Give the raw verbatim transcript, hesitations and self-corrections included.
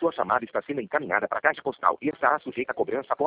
Sua chamada está sendo encaminhada para a caixa postal e estará sujeita a cobrança após